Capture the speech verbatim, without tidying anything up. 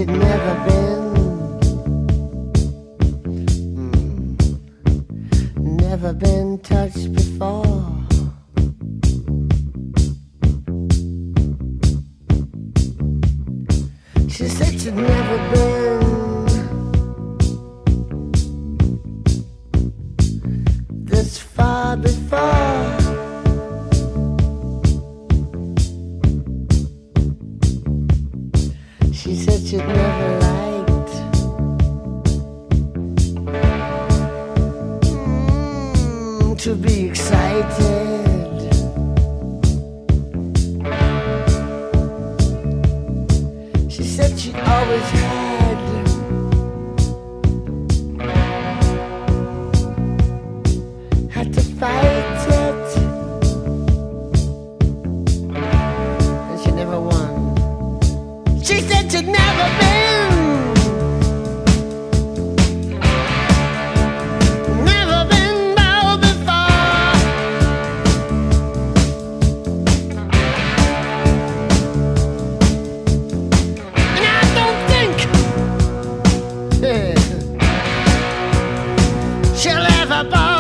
she'd never been, mm, never been touched before. She said she'd never been this far before. She said she'd never liked mm, to be excited. She said she always had had to fight it, and she never won. She said she'd never been, never been bold before. And I don't think she'll ever bow.